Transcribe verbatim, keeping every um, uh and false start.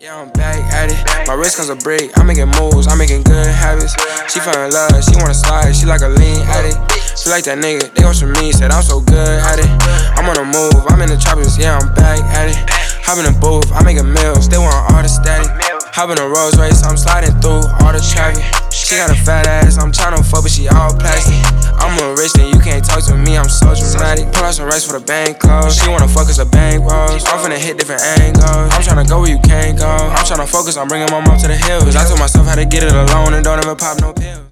Yeah, I'm back at it. My wrist comes a break. I'm making moves, I'm making good habits. She fell in love, she wanna slide, she like a lean addict. She like that nigga, they want from me, said I'm so good at it. I'm on the move, I'm in the choppers, yeah, I'm back at it. Hop in the booth, I'm making meals, they want all the static. Hop in a Rolls Royce, I'm sliding through all the traffic. She got a fat ass, I'm tryna fuck, but she all plastic. I'm a rich and you can't talk to me, I'm so dramatic. Pull out some racks for the bank close. She wanna fuck us a bank rolls. I'm finna hit different angles. I'm tryna go where you can't go. I'm tryna focus on bringing my mom to the hills. I told myself how to get it alone and don't ever pop no pills.